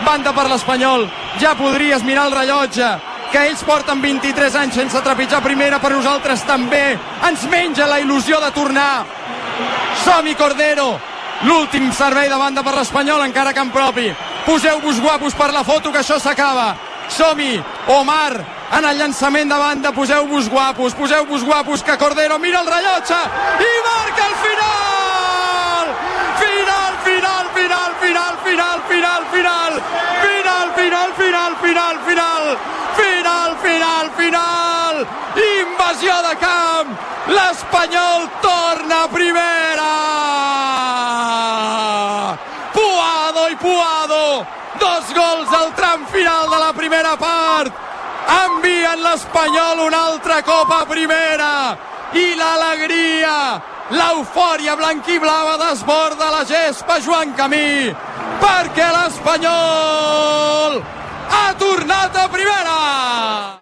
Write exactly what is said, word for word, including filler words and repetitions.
banda per l'Espanyol. Ja podries mirar el rellotge, que ells porten vint-i-tres anys sense trepitjar primera, per nosaltres també. Ens menja la il·lusió de tornar. Som-hi, Cordero. L'últim servei de banda per l'Espanyol, encara a camp propi. Poseu-vos guapos per la foto, que això s'acaba. Som-hi, Omar, en el llançament de banda. Poseu-vos guapos, poseu-vos guapos, que Cordero mira el rellotge i marca el final! Final, final, final, final, final, final, final, final, final, final, final, final, final, final, final, invasió de camp, l'Espanyol torna a primera! Puado i Puado, dos gols al tram final de la primera part, envien l'Espanyol una altra copa a primera, i l'alegria, l'eufòria blanquiblava desborda la gespa Joan Camí, perquè l'Espanyol ha tornat a primera!